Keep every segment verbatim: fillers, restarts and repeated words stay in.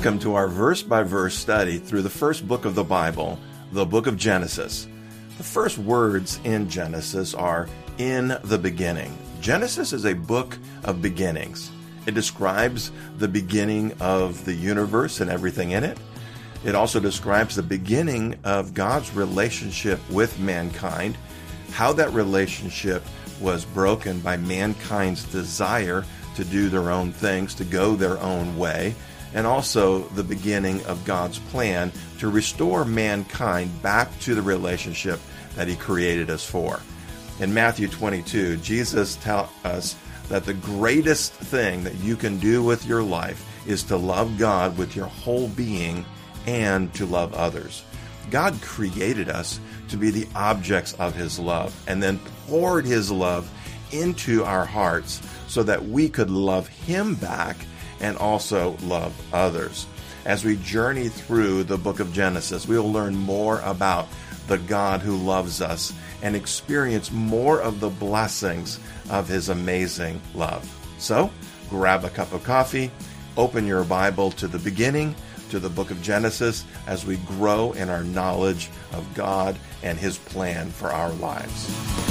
Welcome to our verse-by-verse study through the first book of the Bible, the book of Genesis. The first words in Genesis are, "in the beginning." Genesis is a book of beginnings. It describes the beginning of the universe and everything in it. It also describes the beginning of God's relationship with mankind, how that relationship was broken by mankind's desire to do their own things, to go their own way, and also the beginning of God's plan to restore mankind back to the relationship that He created us for. In Matthew twenty-two, Jesus tells us that the greatest thing that you can do with your life is to love God with your whole being and to love others. God created us to be the objects of His love and then poured His love into our hearts so that we could love Him back and also love others. As we journey through the book of Genesis, we will learn more about the God who loves us and experience more of the blessings of His amazing love. So, grab a cup of coffee, open your Bible to the beginning, to the book of Genesis, as we grow in our knowledge of God and His plan for our lives.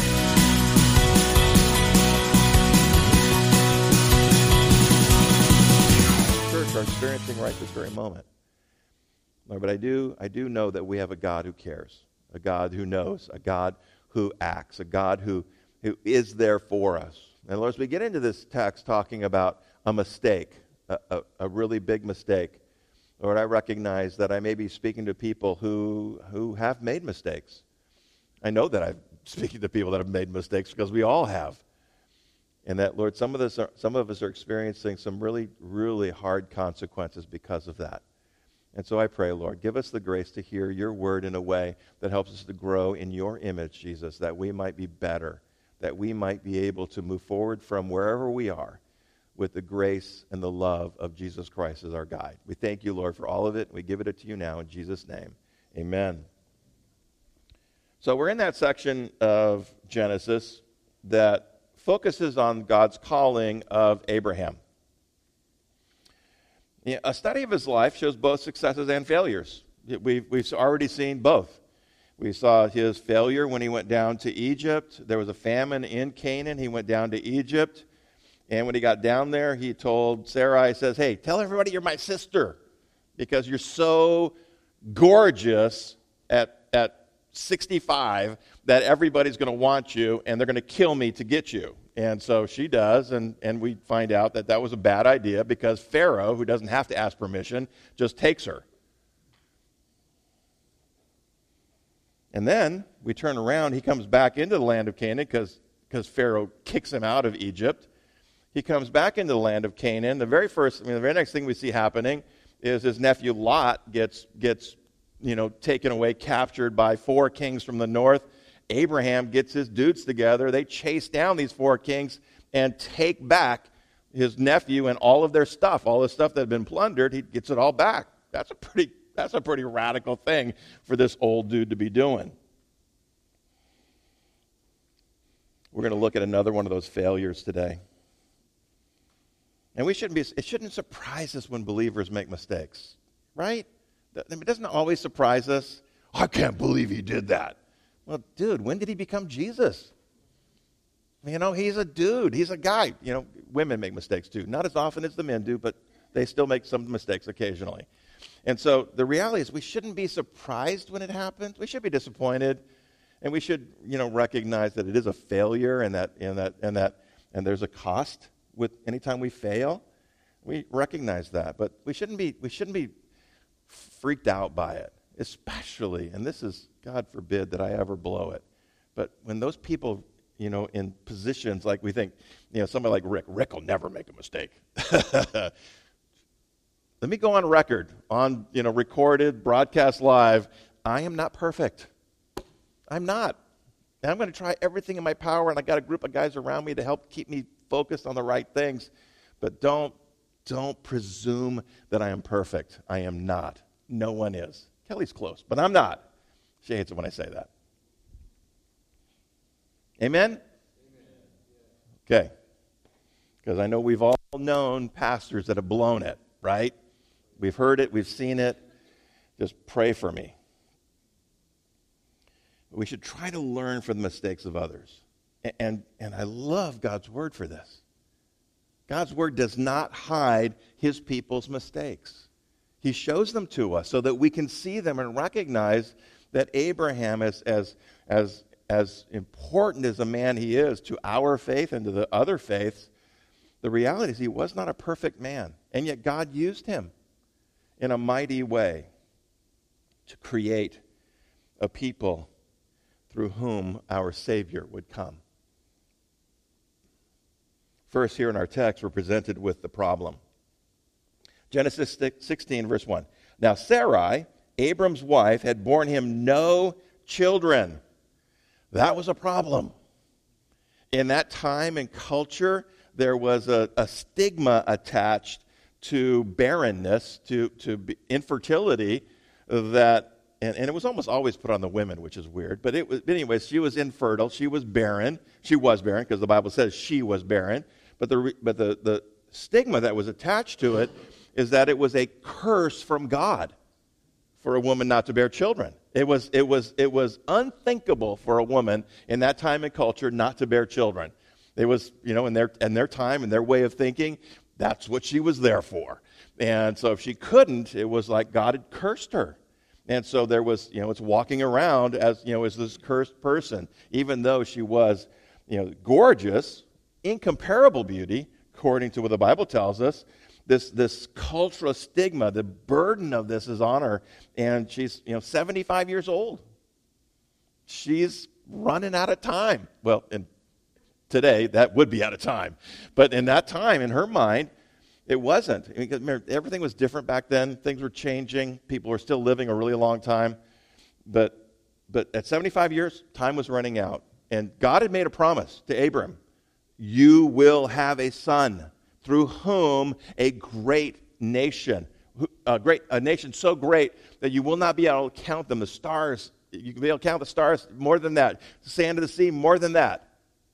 Church are experiencing right this very moment. Lord, but I do, I do know that we have a God who cares, a God who knows, a God who acts, a God who, who is there for us. And Lord, as we get into this text talking about a mistake, a, a, a really big mistake, Lord, I recognize that I may be speaking to people who who have made mistakes. I know that I'm speaking to people that have made mistakes because we all have. And that, Lord, some of us are, some of us are experiencing some really, really hard consequences because of that. And so I pray, Lord, give us the grace to hear your word in a way that helps us to grow in your image, Jesus, that we might be better, that we might be able to move forward from wherever we are with the grace and the love of Jesus Christ as our guide. We thank you, Lord, for all of it. We give it to you now in Jesus' name. Amen. So we're in that section of Genesis that focuses on God's calling of Abraham. Yeah, a study of his life shows both successes and failures. We've, we've already seen both. We saw his failure when he went down to Egypt. There was a famine in Canaan. He went down to Egypt. And when he got down there, he told Sarai, he says, "Hey, tell everybody you're my sister because you're so gorgeous at, at sixty-five that everybody's going to want you and they're going to kill me to get you." And so she does, and, and we find out that that was a bad idea because Pharaoh, who doesn't have to ask permission, just takes her. And then we turn around, he comes back into the land of Canaan because because Pharaoh kicks him out of Egypt. He comes back into the land of Canaan. The very first, I mean, the very next thing we see happening is his nephew Lot gets gets, you know, taken away, captured by four kings from the north. Abraham gets his dudes together. They chase down these four kings and take back his nephew and all of their stuff, all the stuff that had been plundered. He gets it all back. That's a pretty that's a pretty radical thing for this old dude to be doing. We're going to look at another one of those failures today. And we shouldn't be, it shouldn't surprise us when believers make mistakes, right? It doesn't always surprise us. "I can't believe he did that." Well, dude, when did he become Jesus? You know, he's a dude. He's a guy. You know, women make mistakes too. Not as often as the men do, but they still make some mistakes occasionally. And so the reality is we shouldn't be surprised when it happens. We should be disappointed. And we should, you know, recognize that it is a failure and that and that and that and there's a cost with anytime we fail. We recognize that, but we shouldn't be we shouldn't be freaked out by it, especially, and this is, God forbid that I ever blow it, but when those people, you know, in positions like we think, you know, somebody like Rick, Rick will never make a mistake. Let me go on record, on, you know, recorded, broadcast live, I am not perfect. I'm not. And I'm going to try everything in my power, and I got a group of guys around me to help keep me focused on the right things. But don't, don't presume that I am perfect. I am not. No one is. Kelly's close, but I'm not. She hates it when I say that. Amen? Amen. Okay. Because I know we've all known pastors that have blown it, right? We've heard it. We've seen it. Just pray for me. We should try to learn from the mistakes of others. And, and, and I love God's word for this. God's word does not hide his people's mistakes. He shows them to us so that we can see them and recognize that Abraham, as, as, as, as important as a man he is to our faith and to the other faiths, the reality is he was not a perfect man. And yet God used him in a mighty way to create a people through whom our Savior would come. First, here in our text, we're presented with the problem. Genesis sixteen, verse one. Now Sarai, Abram's wife, had borne him no children. That was a problem. In that time and culture, there was a, a stigma attached to barrenness, to, to infertility, that, and, and it was almost always put on the women, which is weird. But it was, but anyways, she was infertile. She was barren. She was barren because the Bible says she was barren. But the but the, the stigma that was attached to it is that it was a curse from God for a woman not to bear children. It was it was it was unthinkable for a woman in that time and culture not to bear children. It was, you know, in their in their time and their way of thinking, that's what she was there for. And so if she couldn't, it was like God had cursed her. And so there was, you know, it's walking around as, you know, as this cursed person, even though she was, you know, gorgeous, incomparable beauty, according to what the Bible tells us. This this cultural stigma, the burden of this is on her, and she's, you know, seventy-five years old. She's running out of time. Well, and today that would be out of time, but in that time, in her mind, it wasn't. I mean, remember, everything was different back then. Things were changing. People were still living a really long time, but but at seventy-five years, time was running out, and God had made a promise to Abram. You will have a son through whom a great nation, a great a nation so great that you will not be able to count them. The stars, you can be able to count the stars more than that. The sand of the sea more than that.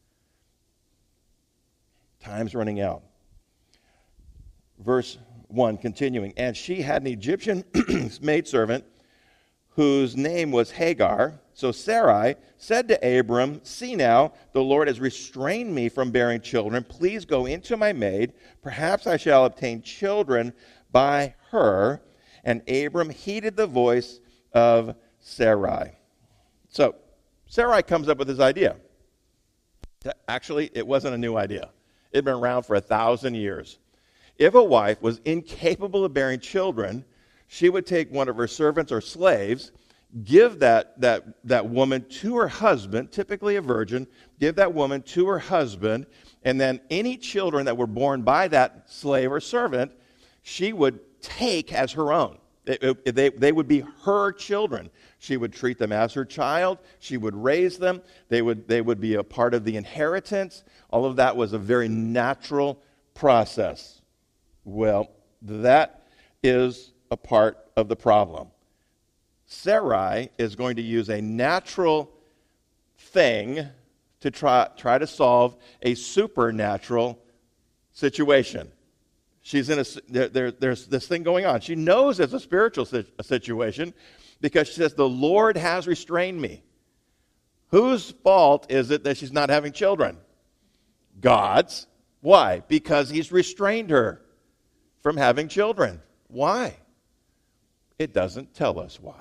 Time's running out. Verse one, continuing. And she had an Egyptian maidservant whose name was Hagar. So Sarai said to Abram, see now, the Lord has restrained me from bearing children. Please go into my maid. Perhaps I shall obtain children by her. And Abram heeded the voice of Sarai. So Sarai comes up with this idea. Actually, it wasn't a new idea. It had been around for a thousand years. If a wife was incapable of bearing children, she would take one of her servants or slaves, give that, that, that woman to her husband, typically a virgin, give that woman to her husband, and then any children that were born by that slave or servant, she would take as her own. They, they, they would be her children. She would treat them as her child. She would raise them. They would, they would be a part of the inheritance. All of that was a very natural process. Well, that is a part of the problem. Sarai is going to use a natural thing to try, try to solve a supernatural situation. She's in a, there, there, there's this thing going on. She knows it's a spiritual situation because she says, the Lord has restrained me. Whose fault is it that she's not having children? God's. Why? Because he's restrained her from having children. Why? It doesn't tell us why.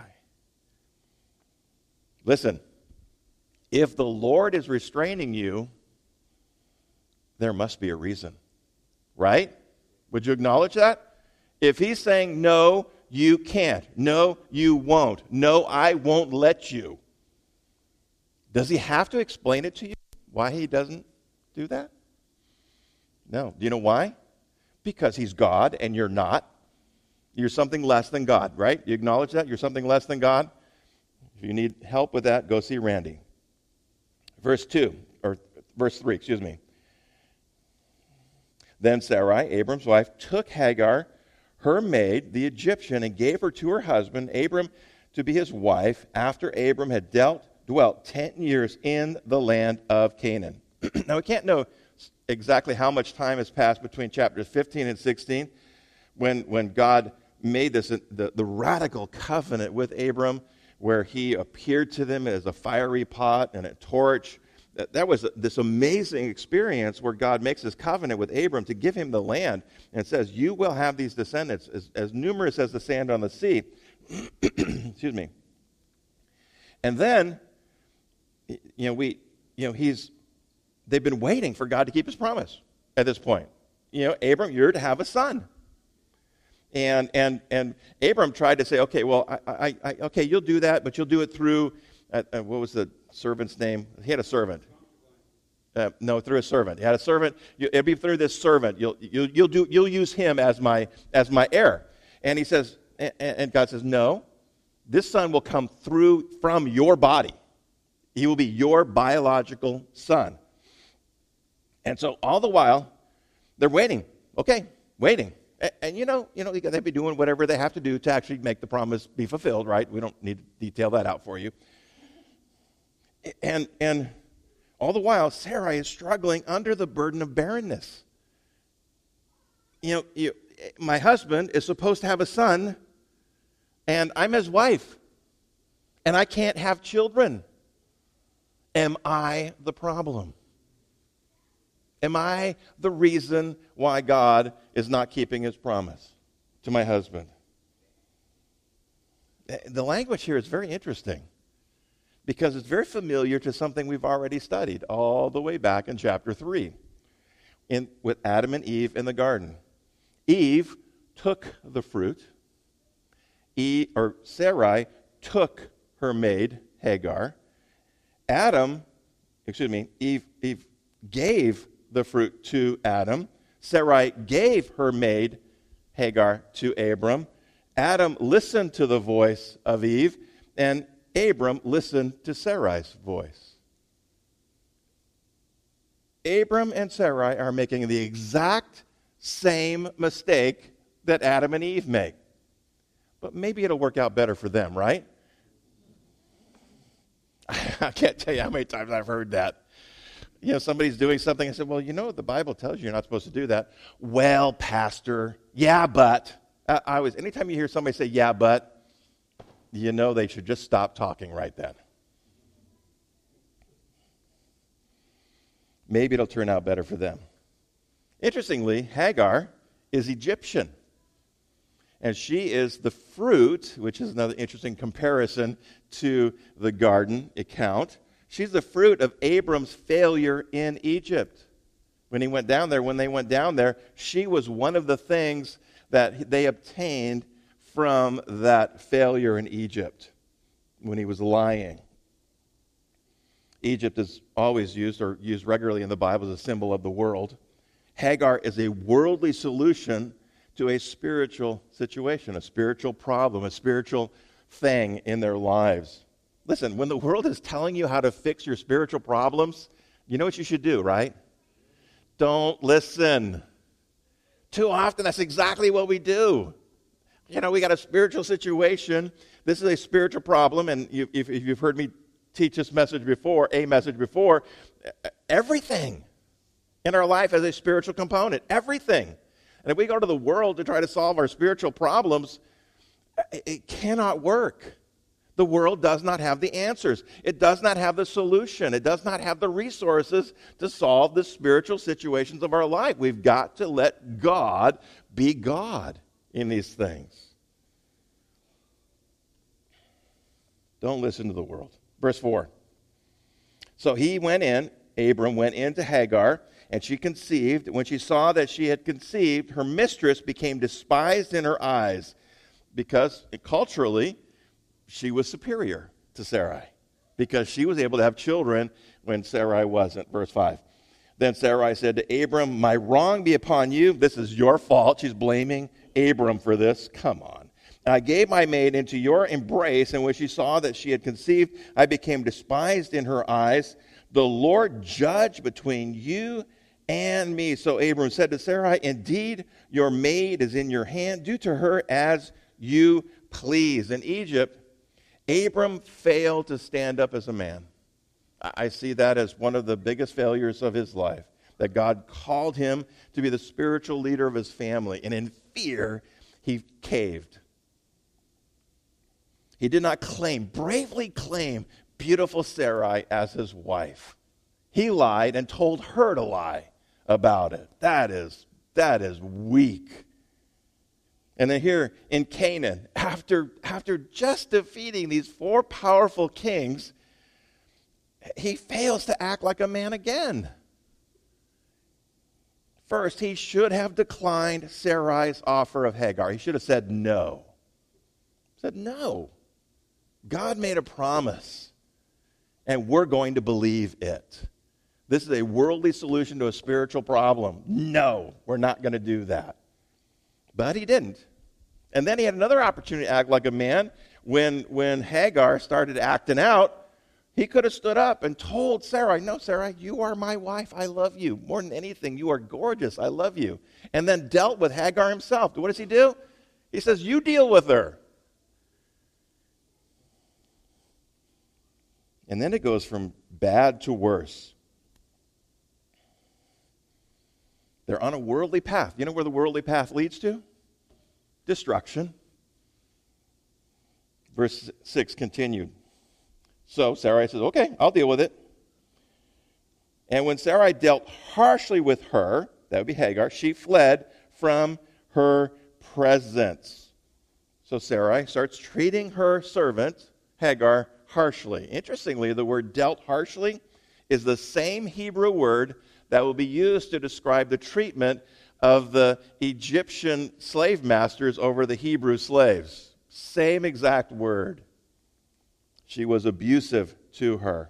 Listen, if the Lord is restraining you, there must be a reason, right? Would you acknowledge that? If he's saying, no, you can't. No, you won't. No, I won't let you. Does he have to explain it to you why he doesn't do that? No. Do you know why? Because he's God and you're not. You're something less than God, right? You acknowledge that? You're something less than God? If you need help with that, go see Randy. Verse two, or verse three, excuse me. Then Sarai, Abram's wife, took Hagar, her maid, the Egyptian, and gave her to her husband, Abram, to be his wife, after Abram had dealt, dwelt ten years in the land of Canaan. Now, we can't know exactly how much time has passed between chapters fifteen and sixteen, when, when God made this the, the radical covenant with Abram, where he appeared to them as a fiery pot and a torch. That, that was this amazing experience where God makes this covenant with Abram to give him the land and says, you will have these descendants as, as numerous as the sand on the sea. Excuse me. And then, you know, we, you know, he's, they've been waiting for God to keep his promise at this point. You know, Abram, you're to have a son. And and and Abram tried to say, okay, well, I, I, I okay, you'll do that, but you'll do it through, uh, uh, what was the servant's name? He had a servant. Uh, no, through a servant. He had a servant. You, it'll be through this servant. You'll you'll you'll do you'll use him as my as my heir. And he says, and, and God says, no, this son will come through from your body. He will be your biological son. And so all the while, they're waiting. Okay, waiting. And, and you know, you know, they'd be doing whatever they have to do to actually make the promise be fulfilled, right? We don't need to detail that out for you. And and all the while, Sarai is struggling under the burden of barrenness. You know, you, my husband is supposed to have a son, and I'm his wife, and I can't have children. Am I the problem? Am I the reason why God is not keeping his promise to my husband? The language here is very interesting because it's very familiar to something we've already studied all the way back in chapter three in, with Adam and Eve in the garden. Eve took the fruit. Eve, or Sarai took her maid, Hagar. Adam, excuse me, Eve, Eve gave the fruit to Adam. Sarai gave her maid, Hagar, to Abram. Adam listened to the voice of Eve, and Abram listened to Sarai's voice. Abram and Sarai are making the exact same mistake that Adam and Eve make. But maybe it'll work out better for them, right? I can't tell you how many times I've heard that. You know, somebody's doing something, I said, well, you know, the Bible tells you you're not supposed to do that. Well, pastor, yeah, but. I, I always, anytime you hear somebody say, yeah, but, you know they should just stop talking right then. Maybe it'll turn out better for them. Interestingly, Hagar is Egyptian. And she is the fruit, which is another interesting comparison to the garden account. She's the fruit of Abram's failure in Egypt. When he went down there, when they went down there, she was one of the things that they obtained from that failure in Egypt when he was lying. Egypt is always used or used regularly in the Bible as a symbol of the world. Hagar is a worldly solution to a spiritual situation, a spiritual problem, a spiritual thing in their lives. Listen, when the world is telling you how to fix your spiritual problems, you know what you should do, right? Don't listen. Too often, that's exactly what we do. You know, we got a spiritual situation. This is a spiritual problem, and you, if, if you've heard me teach this message before, a message before, everything in our life has a spiritual component. Everything. And if we go to the world to try to solve our spiritual problems, it cannot work. The world does not have the answers. It does not have the solution. It does not have the resources to solve the spiritual situations of our life. We've got to let God be God in these things. Don't listen to the world. Verse four. So he went in, Abram went in to Hagar, and she conceived. When she saw that she had conceived, her mistress became despised in her eyes because culturally, she was superior to Sarai because she was able to have children when Sarai wasn't. Verse five. Then Sarai said to Abram, my wrong be upon you. This is your fault. She's blaming Abram for this. Come on. I gave my maid into your embrace, and when she saw that she had conceived, I became despised in her eyes. The Lord judge between you and me. So Abram said to Sarai, indeed, your maid is in your hand. Do to her as you please. In Egypt, Abram failed to stand up as a man. I see that as one of the biggest failures of his life, that God called him to be the spiritual leader of his family. And in fear, he caved. He did not claim, bravely claim beautiful Sarai as his wife. He lied and told her to lie about it. That is, that is weak. And then here in Canaan, after, after just defeating these four powerful kings, he fails to act like a man again. First, he should have declined Sarai's offer of Hagar. He should have said no. He said no. God made a promise, and we're going to believe it. This is a worldly solution to a spiritual problem. No, we're not going to do that. But he didn't. And then he had another opportunity to act like a man. When, when Hagar started acting out, he could have stood up and told Sarai, no, Sarai, you are my wife. I love you. More than anything, you are gorgeous. I love you. And then dealt with Hagar himself. What does he do? He says, you deal with her. And then it goes from bad to worse. They're on a worldly path. You know where the worldly path leads to? Destruction. Verse six continued. So Sarai says, okay, I'll deal with it. And when Sarai dealt harshly with her, that would be Hagar, she fled from her presence. So Sarai starts treating her servant, Hagar, harshly. Interestingly, the word dealt harshly is the same Hebrew word that will be used to describe the treatment of the Egyptian slave masters over the Hebrew slaves. Same exact word. She was abusive to her.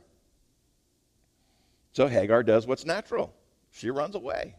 So Hagar does what's natural. She runs away.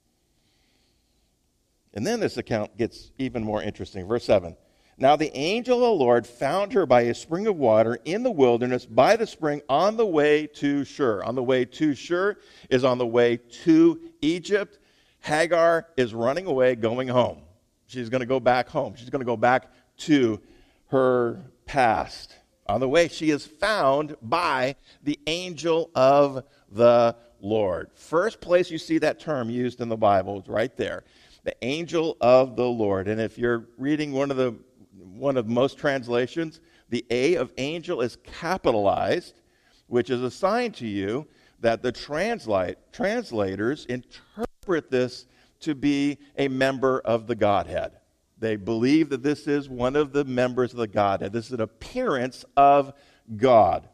And then this account gets even more interesting. Verse seven. Now the angel of the Lord found her by a spring of water in the wilderness by the spring on the way to Shur. On the way to Shur is on the way to Egypt. Hagar is running away, going home. She's going to go back home. She's going to go back to her past. On the way, she is found by the angel of the Lord. First place you see that term used in the Bible is right there. The angel of the Lord. And if you're reading one of the one of most translations, the A of angel is capitalized, which is a sign to you that the translate translators interpret this to be a member of the Godhead. They believe that this is one of the members of the Godhead. This is an appearance of God.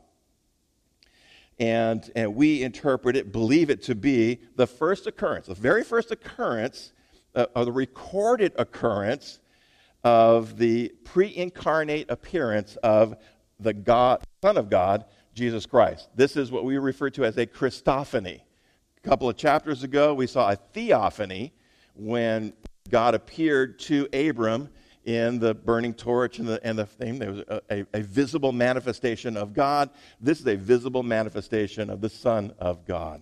And, and we interpret it, believe it to be the first occurrence, the very first occurrence, uh, or the recorded occurrence of the pre-incarnate appearance of the God, Son of God, Jesus Christ. This is what we refer to as a Christophany. A couple of chapters ago, we saw a theophany when God appeared to Abram in the burning torch and the, and the thing. There was a, a, a visible manifestation of God. This is a visible manifestation of the Son of God.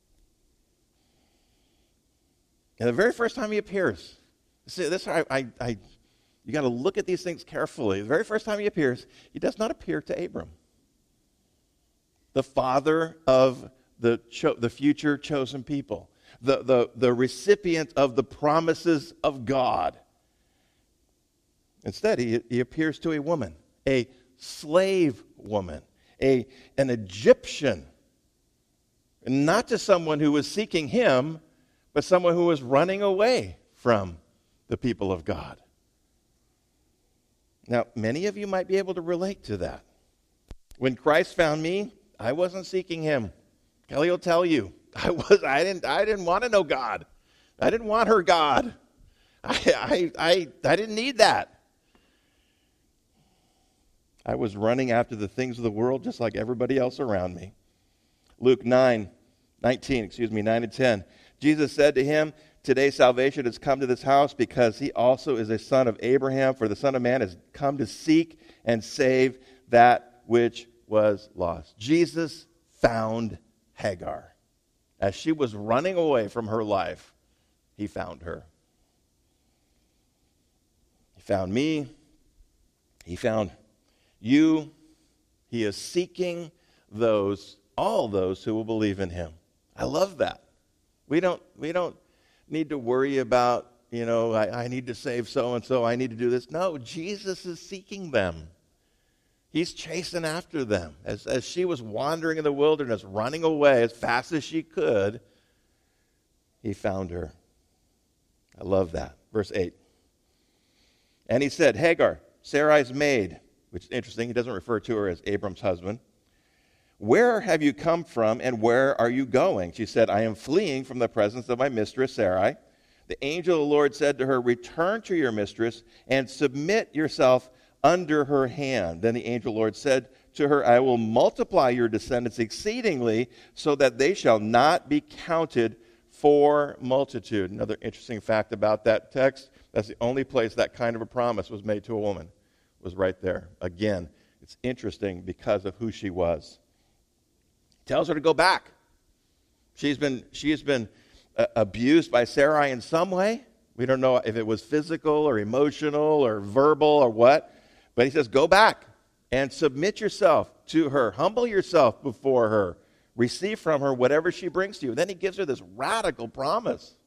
And the very first time he appears, see, this I, I, I you got to look at these things carefully. The very first time he appears, he does not appear to Abram, the father of the cho- the future chosen people, the, the, the recipient of the promises of God. Instead, he, he appears to a woman, a slave woman, a, an Egyptian, and not to someone who was seeking him, but someone who was running away from the people of God. Now, many of you might be able to relate to that. When Christ found me, I wasn't seeking him. Kelly will tell you, I was. I didn't. I didn't want to know God. I didn't want her God. I. I. I, I didn't need that. I was running after the things of the world, just like everybody else around me. Luke nine, nineteen. Excuse me, nine and ten. Jesus said to him, "Today salvation has come to this house because he also is a son of Abraham. For the Son of Man has come to seek and save that which was lost." Jesus found Hagar. As she was running away from her life, he found her. He found me. He found you. He is seeking those, all those who will believe in him. I love that. We don't, we don't need to worry about, you know, I, I need to save so-and-so, I need to do this. No, Jesus is seeking them. He's chasing after them. As, as she was wandering in the wilderness, running away as fast as she could, he found her. I love that. Verse eight. And he said, Hagar, Sarai's maid, which is interesting. He doesn't refer to her as Abram's husband. Where have you come from and where are you going? She said, I am fleeing from the presence of my mistress Sarai. The angel of the Lord said to her, return to your mistress and submit yourself under her hand. Then the angel of the Lord said to her, I will multiply your descendants exceedingly so that they shall not be counted for multitude. Another interesting fact about that text, that's the only place that kind of a promise was made to a woman, was right there. Again, it's interesting because of who she was. Tells her to go back. She's been, she has been uh, abused by Sarai in some way. We don't know if it was physical or emotional or verbal or what. But he says, go back and submit yourself to her. Humble yourself before her. Receive from her whatever she brings to you. Then he gives her this radical promise.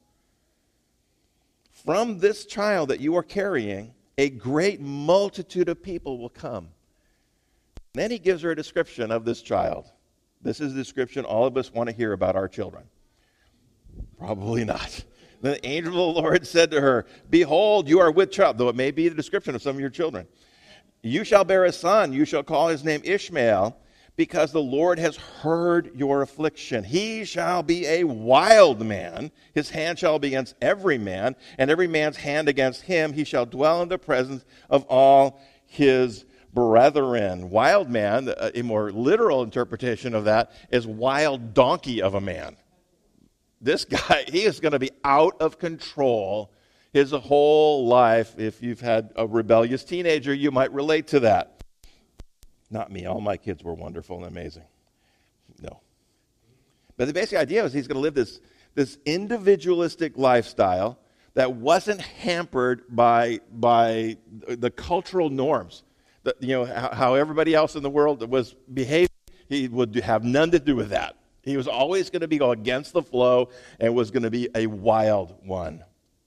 From this child that you are carrying, a great multitude of people will come. And then he gives her a description of this child. This is the description all of us want to hear about our children. Probably not. Then the angel of the Lord said to her, behold, you are with child, though it may be the description of some of your children. You shall bear a son, you shall call his name Ishmael, because the Lord has heard your affliction. He shall be a wild man, his hand shall be against every man, and every man's hand against him. He shall dwell in the presence of all his brethren. Wild man, a more literal interpretation of that, is wild donkey of a man. This guy, he is going to be out of control his whole life. If you've had a rebellious teenager, you might relate to that. Not me. All my kids were wonderful and amazing. No. But the basic idea is he's going to live this, this individualistic lifestyle that wasn't hampered by, by the cultural norms. The, you know, how, how everybody else in the world was behaving, he would have none to do with that. He was always going to be go against the flow and was going to be a wild one.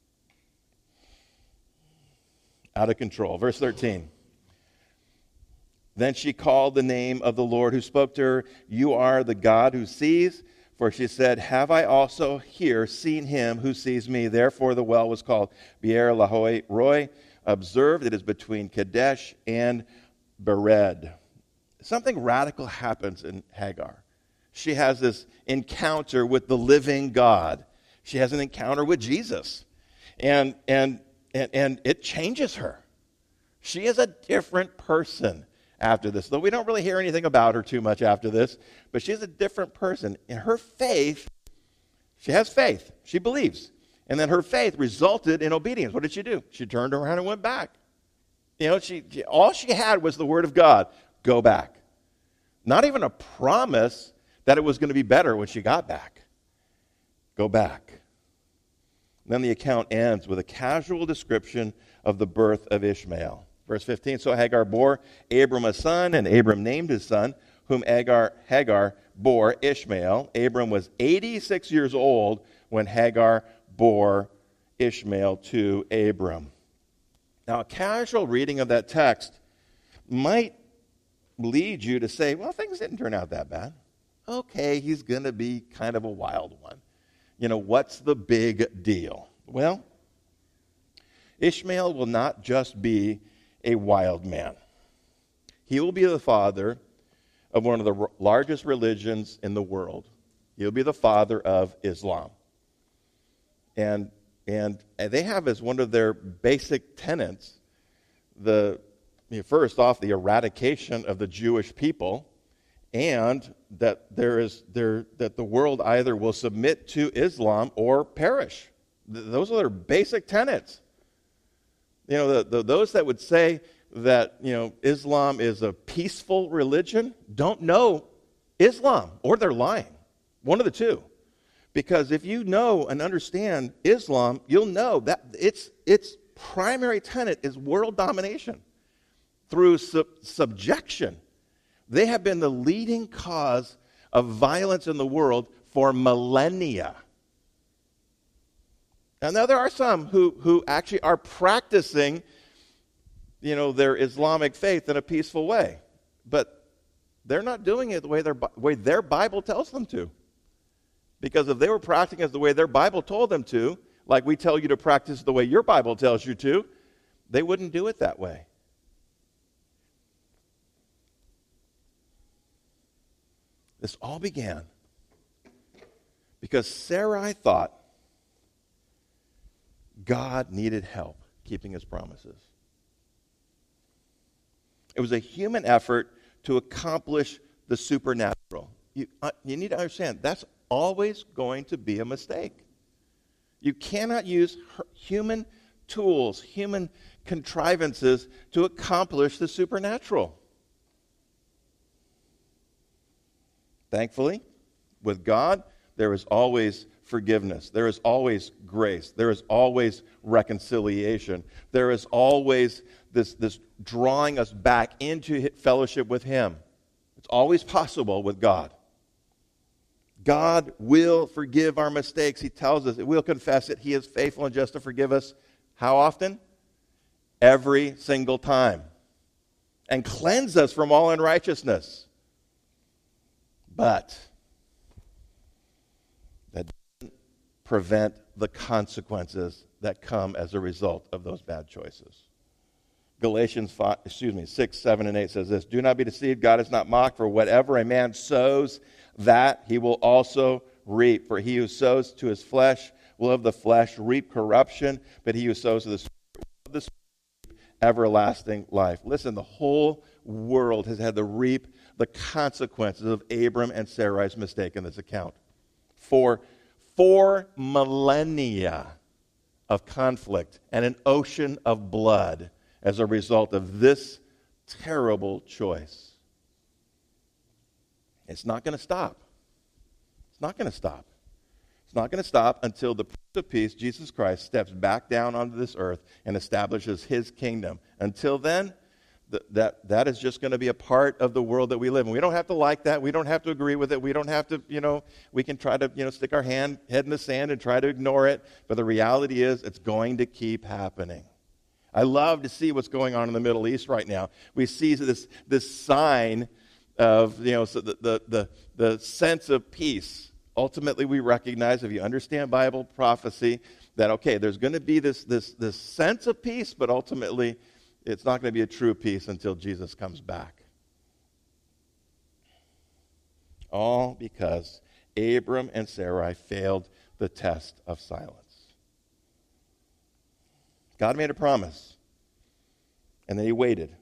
Out of control. Verse thirteen. Then she called the name of the Lord who spoke to her. You are the God who sees. For she said, have I also here seen him who sees me? Therefore the well was called Beer Lahai Roi. Observed, it is between Kadesh and Bered. Something radical happens in Hagar. She has this encounter with the living God. She has an encounter with Jesus. And, and, and, and it changes her. She is a different person after this. Though we don't really hear anything about her too much after this, but she's a different person. In her faith, she has faith. She believes. And then her faith resulted in obedience. What did she do? She turned around and went back. You know, she, she all she had was the word of God. Go back. Not even a promise that it was going to be better when she got back. Go back. And then the account ends with a casual description of the birth of Ishmael. Verse fifteen, so Hagar bore Abram a son, and Abram named his son, whom Hagar, Hagar bore Ishmael. Abram was eighty-six years old when Hagar bore Ishmael to Abram. Now, a casual reading of that text might lead you to say, well, things didn't turn out that bad. Okay, he's going to be kind of a wild one. You know, what's the big deal? Well, Ishmael will not just be a wild man. He will be the father of one of the largest religions in the world. He'll be the father of Islam. And and they have as one of their basic tenets the first off the eradication of the Jewish people, and that there is there that the world either will submit to Islam or perish. Th- those are their basic tenets. You know, the, the, those that would say that, you know, Islam is a peaceful religion don't know Islam, or they're lying. One of the two. Because if you know and understand Islam, you'll know that its its primary tenet is world domination through sub- subjection. They have been the leading cause of violence in the world for millennia. And now there are some who, who actually are practicing, you know, their Islamic faith in a peaceful way. But they're not doing it the way their, way their Bible tells them to. Because if they were practicing it the way their Bible told them to, like we tell you to practice the way your Bible tells you to, they wouldn't do it that way. This all began because Sarai thought God needed help keeping his promises. It was a human effort to accomplish the supernatural. You, uh, you need to understand, that's always going to be a mistake. You cannot use human tools, human contrivances to accomplish the supernatural. Thankfully, with God, there is always forgiveness. There is always grace. There is always reconciliation. There is always this, this drawing us back into fellowship with Him. It's always possible with God. God will forgive our mistakes. He tells us, we'll confess it. He is faithful and just to forgive us. How often? Every single time. And cleanse us from all unrighteousness. But that doesn't prevent the consequences that come as a result of those bad choices. Galatians five, excuse me, six, seven, and eight says this, do not be deceived, God is not mocked, for whatever a man sows, that he will also reap. For he who sows to his flesh will of the flesh reap corruption, but he who sows to the Spirit will of the Spirit reap everlasting life. Listen, the whole world has had to reap the consequences of Abram and Sarai's mistake in this account. For four millennia of conflict and an ocean of blood as a result of this terrible choice. It's not going to stop. It's not going to stop. It's not going to stop until the Prince of Peace, Jesus Christ, steps back down onto this earth and establishes His kingdom. Until then, th- that, that is just going to be a part of the world that we live in. We don't have to like that. We don't have to agree with it. We don't have to, you know, we can try to, you know, stick our hand, head in the sand and try to ignore it. But the reality is it's going to keep happening. I love to see what's going on in the Middle East right now. We see this, this sign of, you know, so the, the, the, the sense of peace. Ultimately, we recognize, if you understand Bible prophecy, that, okay, there's going to be this, this, this sense of peace, but ultimately, it's not going to be a true peace until Jesus comes back. All because Abram and Sarai failed the test of silence. God made a promise, and then He waited.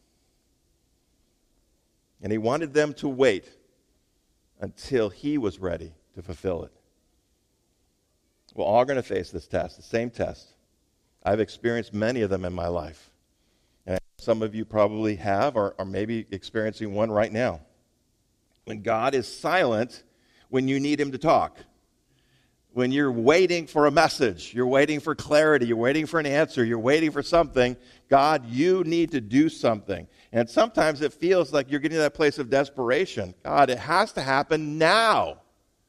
And He wanted them to wait until He was ready to fulfill it. We're all going to face this test, the same test. I've experienced many of them in my life. And some of you probably have, or are maybe experiencing one right now. When God is silent when you need Him to talk. When you're waiting for a message, you're waiting for clarity, you're waiting for an answer, you're waiting for something, God, you need to do something. And sometimes it feels like you're getting to that place of desperation. God, it has to happen now.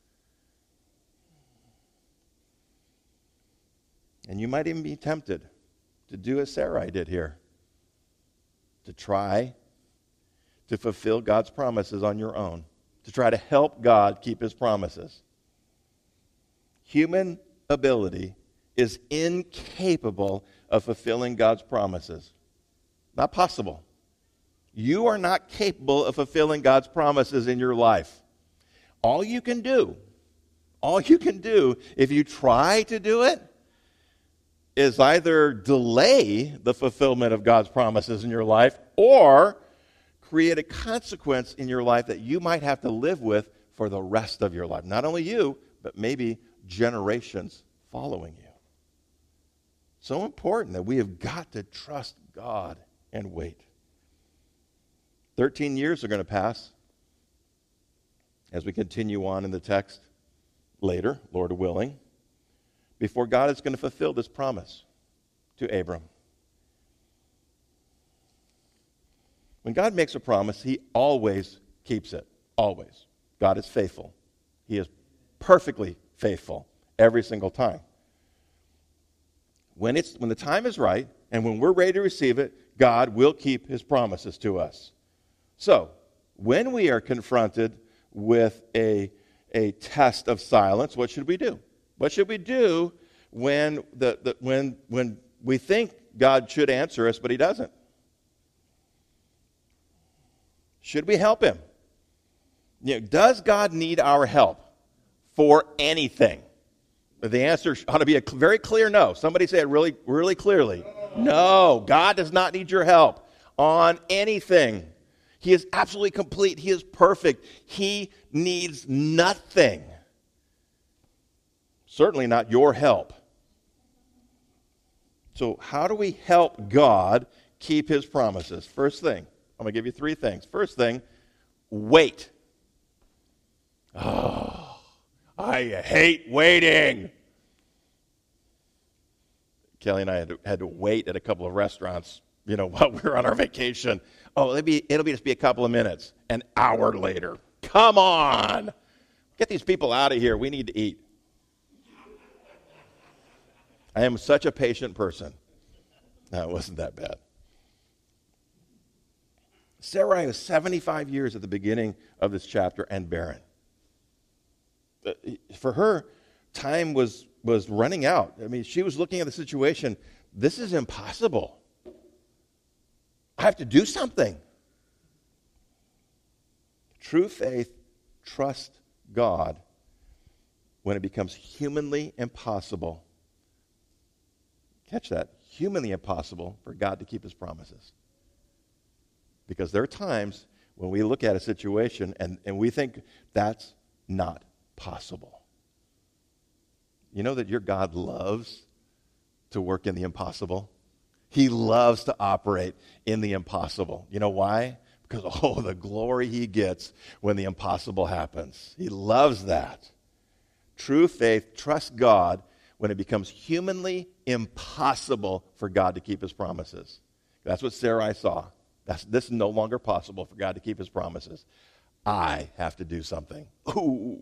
And you might even be tempted to do as Sarai did here, to try to fulfill God's promises on your own, to try to help God keep His promises. Human ability is incapable of fulfilling God's promises. Not possible. You are not capable of fulfilling God's promises in your life. All you can do, all you can do if you try to do it, is either delay the fulfillment of God's promises in your life or create a consequence in your life that you might have to live with for the rest of your life. Not only you, but maybe generations following you. So important that we have got to trust God and wait. Thirteen years are going to pass as we continue on in the text later, Lord willing, before God is going to fulfill this promise to Abram. When God makes a promise, He always keeps it. Always. God is faithful. He is perfectly faithful every single time. when it's when the time is right and when we're ready to receive it, God will keep his promises to us. So, when we are confronted with a, a test of silence, what should we do? What should we do when the, the when when we think God should answer us, but he doesn't? Should we help him? You know, does God need our help for anything? The answer ought to be a very clear no. Somebody say it really, really clearly. No, God does not need your help on anything. He is absolutely complete. He is perfect. He needs nothing. Certainly not your help. So how do we help God keep his promises? First thing, I'm going to give you three things. First thing, wait. Oh, I hate waiting. Kelly and I had to, had to wait at a couple of restaurants, you know, while we were on our vacation. Oh, it'll be, it'll be just be a couple of minutes. An hour later. Come on. Get these people out of here. We need to eat. I am such a patient person. No, it wasn't that bad. Sarai was seventy-five years at the beginning of this chapter and barren. For her, time was, was running out. I mean, she was looking at the situation. This is impossible. I have to do something. True faith trusts God when it becomes humanly impossible. Catch that. Humanly impossible for God to keep his promises. Because there are times when we look at a situation and, and we think that's not possible. You know that your God loves to work in the impossible? He loves to operate in the impossible. You know why? Because, oh, the glory he gets when the impossible happens. He loves that. True faith trusts God when it becomes humanly impossible for God to keep his promises. That's what Sarai saw. That's, this is no longer possible for God to keep his promises. I have to do something. Ooh.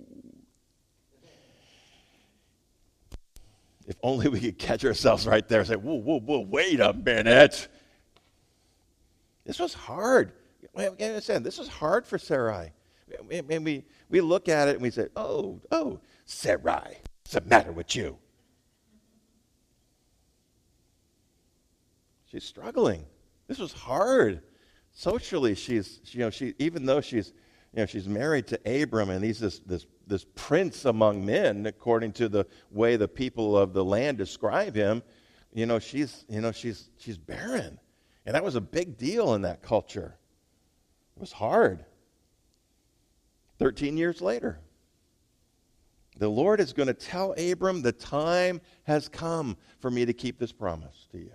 If only we could catch ourselves right there and say, whoa, whoa, whoa, wait a minute. This was hard. We understand, this was hard for Sarai. And we, we look at it and we say, oh, oh, Sarai, what's the matter with you? She's struggling. This was hard. Socially, she's, you know, she even though she's, you know, she's married to Abram and he's this, this, this prince among men, according to the way the people of the land describe him, you know, she's, you know, she's, she's barren. And that was a big deal in that culture. It was hard. Thirteen years later, the Lord is going to tell Abram, the time has come for me to keep this promise to you.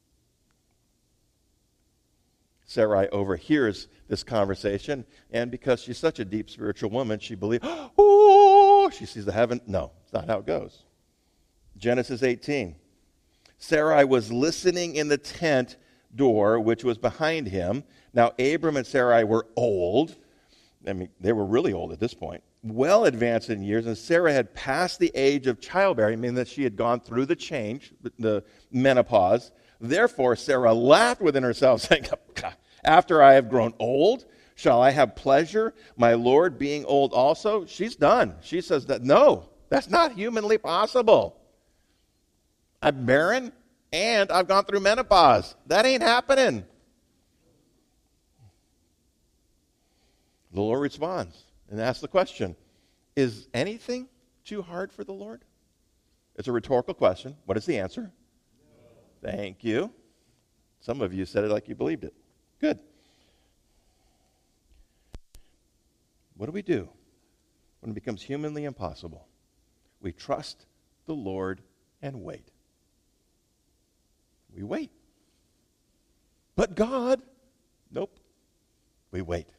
Sarai overhears this conversation, and because she's such a deep spiritual woman, she believes, oh, she sees the heaven. No, it's not how it goes. Genesis eighteen. Sarai was listening in the tent door, which was behind him. Now, Abram and Sarai were old. I mean, they were really old at this point, well advanced in years, and Sarah had passed the age of childbearing, meaning that she had gone through the change, the menopause. Therefore, Sarah laughed within herself, saying, after I have grown old, shall I have pleasure, my Lord being old also? She's done. She says that, no, that's not humanly possible. I'm barren, and I've gone through menopause. That ain't happening. The Lord responds and asks the question, is anything too hard for the Lord? It's a rhetorical question. What is the answer? Thank you. Some of you said it like you believed it. Good. What do we do when it becomes humanly impossible? We trust the Lord and wait. We wait. But God, nope. We wait.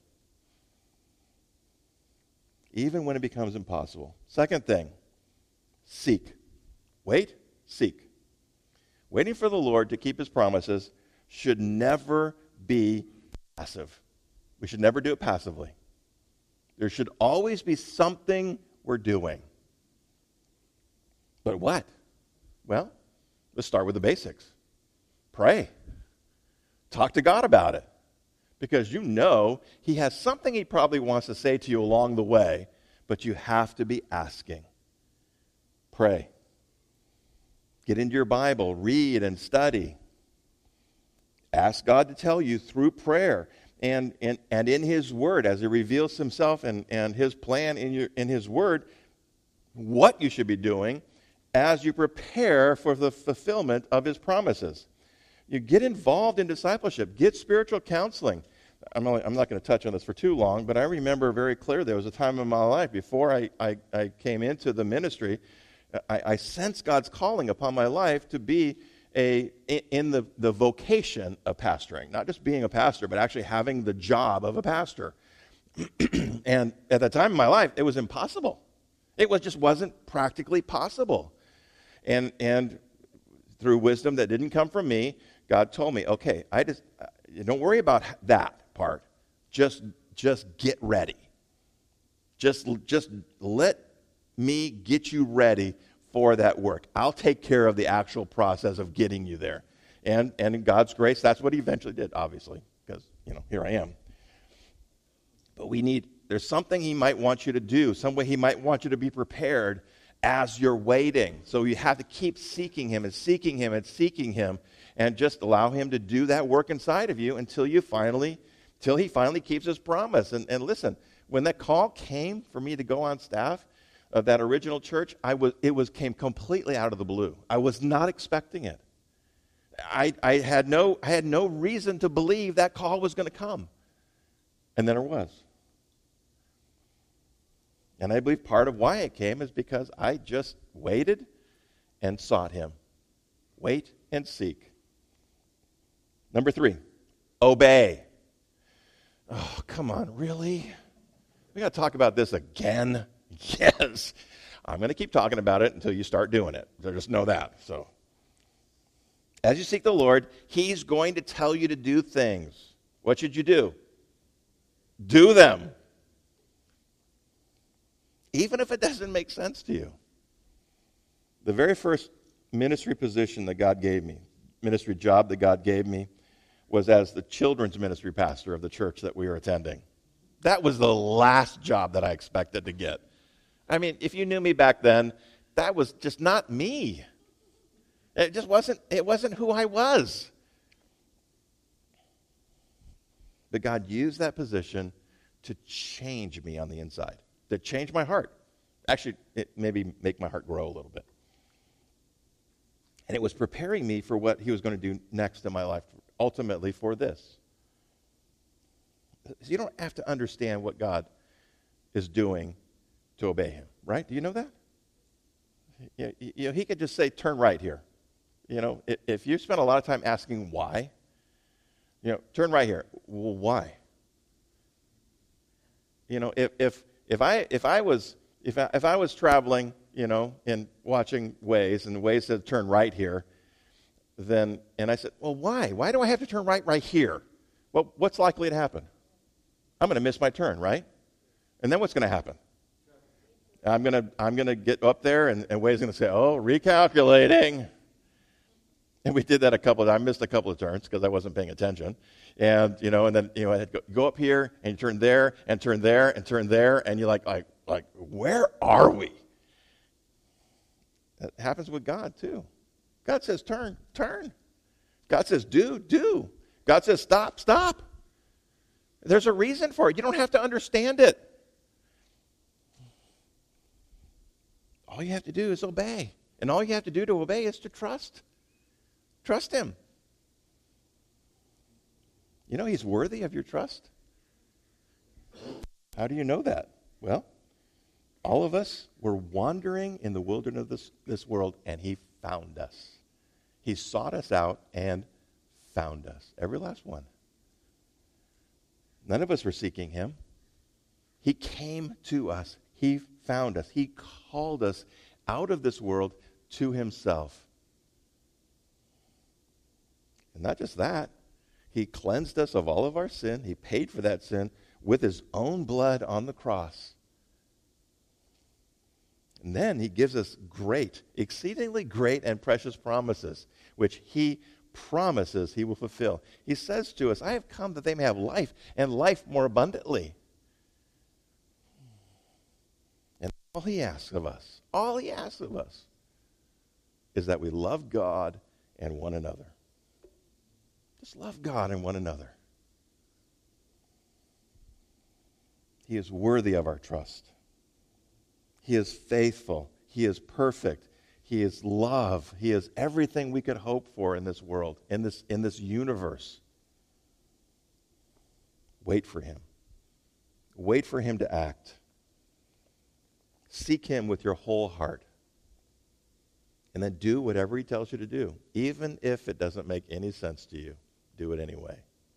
Even when it becomes impossible. Second thing, seek. Wait, seek. Waiting for the Lord to keep his promises should never be passive. We should never do it passively. There should always be something we're doing. But what? Well, Let's start with the basics. Pray. Talk to God about it. Because you know he has something he probably wants to say to you along the way, but you have to be asking. Pray. Get into your Bible, read and study. Ask God to tell you through prayer and, and, and in his word, as he reveals himself and, and his plan in, your, in his word, what you should be doing as you prepare for the fulfillment of his promises. You get involved in discipleship. Get spiritual counseling. I'm, only, I'm not going to touch on this for too long, but I remember very clearly there was a time in my life before I, I, I came into the ministry, I, I sensed God's calling upon my life to be a in the, the vocation of pastoring. Not just being a pastor, but actually having the job of a pastor. And at that time in my life, it was impossible. It was just wasn't practically possible. And and through wisdom that didn't come from me, God told me, okay, I just don't worry about that part. Just just get ready. Just just let me get you ready for that work. I'll take care of the actual process of getting you there. And and in God's grace, that's what he eventually did, obviously, because, you know, here I am. But we need, there's something he might want you to do, some way he might want you to be prepared as you're waiting. So you have to keep seeking him and seeking him and seeking him and just allow him to do that work inside of you until you finally, till he finally keeps his promise. And, and listen, when that call came for me to go on staff of that original church, I was it was came completely out of the blue. I was not expecting it. I I had no I had no reason to believe that call was going to come. And then it was. And I believe part of why it came is because I just waited and sought him. Wait and seek. Number three, obey. Oh, come on, really? We got to talk about this again? Yes. I'm going to keep talking about it until you start doing it. So just know that. So, as you seek the Lord, he's going to tell you to do things. What should you do? Do them. Even if it doesn't make sense to you. The very first ministry position that God gave me, ministry job that God gave me, was as the children's ministry pastor of the church that we were attending. That was the last job that I expected to get. I mean, if you knew me back then, that was just not me. It just wasn't, it wasn't who I was. But God used that position to change me on the inside, to change my heart. Actually, it maybe make my heart grow a little bit. And it was preparing me for what he was going to do next in my life, ultimately for this. You don't have to understand what God is doing to obey him, right? Do you know that? You know, he could just say, turn right here. You know, if you spend a lot of time asking why, you know, turn right here. Well, why? You know, if if if I if I was if I, if I was traveling, you know, and watching Waze, and Waze said turn right here, then and I said, well, why? Why do I have to turn right right here? Well, what's likely to happen? I'm going to miss my turn, right? And then what's going to happen? I'm going to I'm going to get up there, and, and Wade's going to say, oh, recalculating. And we did that a couple of times. I missed a couple of turns because I wasn't paying attention. And, you know, and then, you know, I had to go, go up here and turn there and turn there and turn there. And you're like, like, like, where are we? That happens with God, too. God says, turn, turn. God says, do, do. God says, stop, stop. There's a reason for it. You don't have to understand it. All you have to do is obey. And all you have to do to obey is to trust. Trust him. You know he's worthy of your trust. How do you know that? Well, all of us were wandering in the wilderness of this, this world, and he found us. He sought us out and found us. Every last one. None of us were seeking him. He came to us. He found us. He called us out of this world to himself. And not just that, he cleansed us of all of our sin. He paid for that sin with his own blood on the cross. And then he gives us great, exceedingly great and precious promises, which he promises he will fulfill. He says to us, I have come that they may have life, and life more abundantly. And all he asks of us, all he asks of us, is that we love God and one another. Just love God and one another. He is worthy of our trust. He is faithful. He is perfect. He is love. He is everything we could hope for in this world, in this, in this universe. Wait for him. Wait for him to act. Seek him with your whole heart. And then do whatever he tells you to do. Even if it doesn't make any sense to you, do it anyway.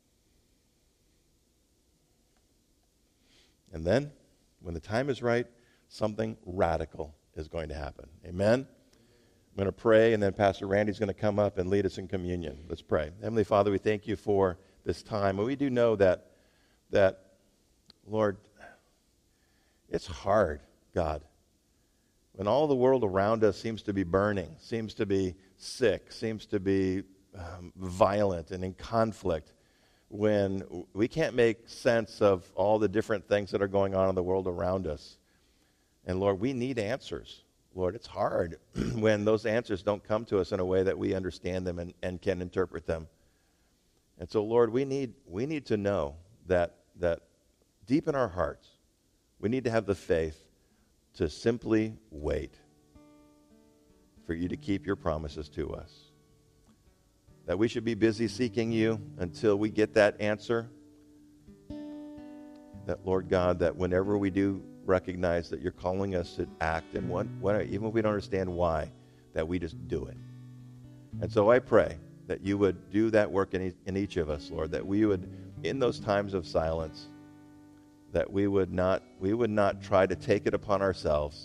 And then, when the time is right, something radical is going to happen. Amen? I'm going to pray, and then Pastor Randy's going to come up and lead us in communion. Let's pray. Heavenly Father, we thank you for this time. And we do know that, that, Lord, it's hard, God. When all the world around us seems to be burning, seems to be sick, seems to be um, violent and in conflict, when we can't make sense of all the different things that are going on in the world around us. And Lord, we need answers. Lord, it's hard when those answers don't come to us in a way that we understand them and, and can interpret them. And so, Lord, we need we need to know that that deep in our hearts, we need to have the faith to simply wait for you to keep your promises to us. That we should be busy seeking you until we get that answer. That, Lord God, that whenever we do recognize that you're calling us to act, and what, what, even if we don't understand why, that we just do it. And so I pray that you would do that work in, e- in each of us, Lord, that we would, in those times of silence, that we would not we would not try to take it upon ourselves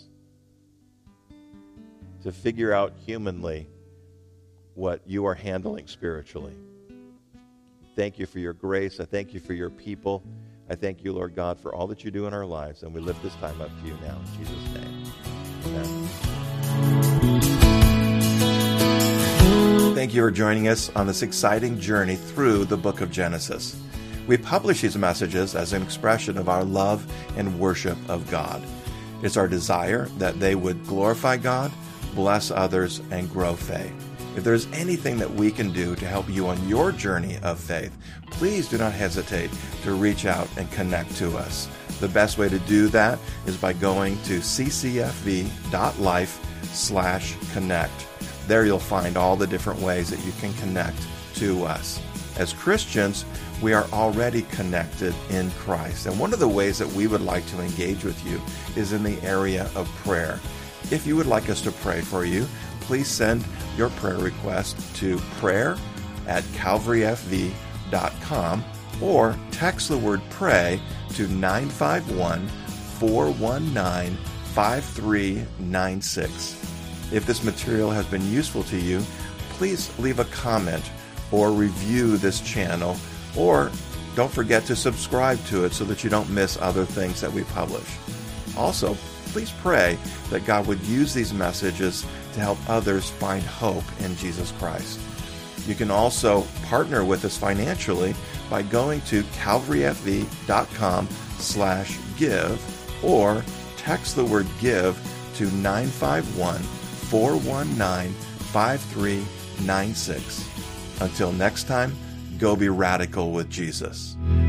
to figure out humanly what you are handling spiritually. Thank you for your grace. I thank you for your people. I thank you, Lord God, for all that you do in our lives, and we lift this time up to you now in Jesus' name. Amen. Thank you for joining us on this exciting journey through the book of Genesis. We publish these messages as an expression of our love and worship of God. It's our desire that they would glorify God, bless others, and grow faith. If there's anything that we can do to help you on your journey of faith, please do not hesitate to reach out and connect to us. The best way to do that is by going to ccfv.life slash connect. There you'll find all the different ways that you can connect to us. As Christians, we are already connected in Christ. And one of the ways that we would like to engage with you is in the area of prayer. If you would like us to pray for you, please send your prayer request to prayer at calvary f v dot com or text the word pray to nine five one, four one nine, five three nine six. If this material has been useful to you, please leave a comment or review this channel, or don't forget to subscribe to it so that you don't miss other things that we publish. Also, please pray that God would use these messages to help others find hope in Jesus Christ. You can also partner with us financially by going to calvaryfv.com slash give or text the word give to nine five one, four one nine, five three nine six. Until next time, go be radical with Jesus.